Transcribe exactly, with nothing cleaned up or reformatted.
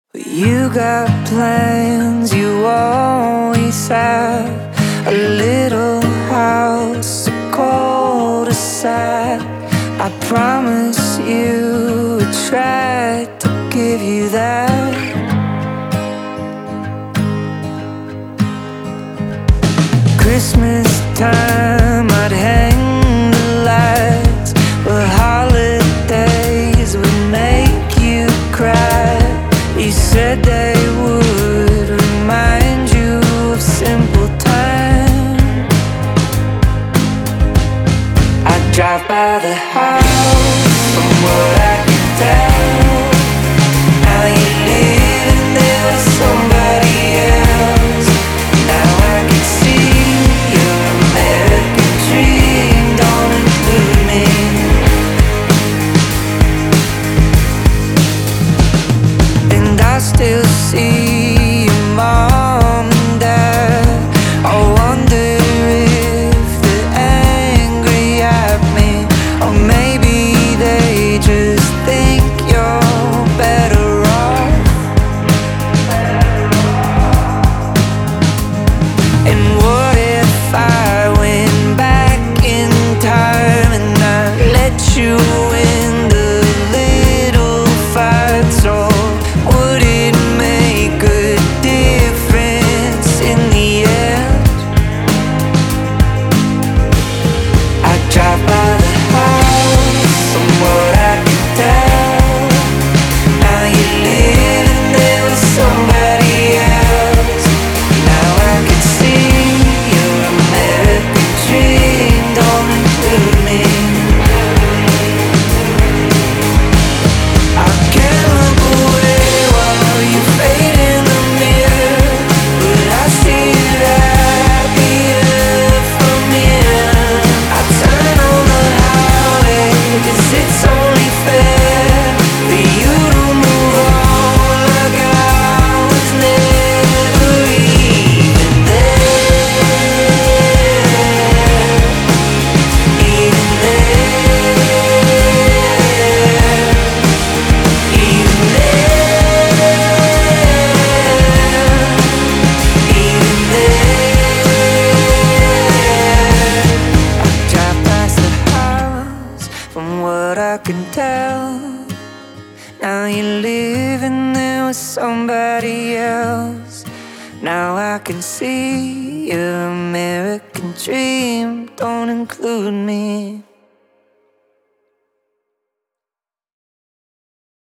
You got plans, you always have a little house, a cul-de-sac. I promise you I tried to give you that. Christmas time I'd hang the lights, but holidays would make you cry. You said they would remind you of simple times. I drive by the house, from what I can tell, now you're living there with somebody else. Now I can see your American dream don't include me. And I still see your mom and dad. I wonder if they're angry at me, or maybe they just think you're better off. And what if I went back in time and I let you win the little fights? Or would it make a difference in the end? I drive by the house, from what I can tell, now you're living there with somebody else. Now I can see your American dream don't include me. I can't look away while you fade in the mirror, but I see it happier from here. I turn on the highway, 'cause it's only fair for you to move on like I was never even there. Even there. Even there. I drive past the house, from what I can tell, now you're living there with somebody else. Now I can see your American dream don't include me.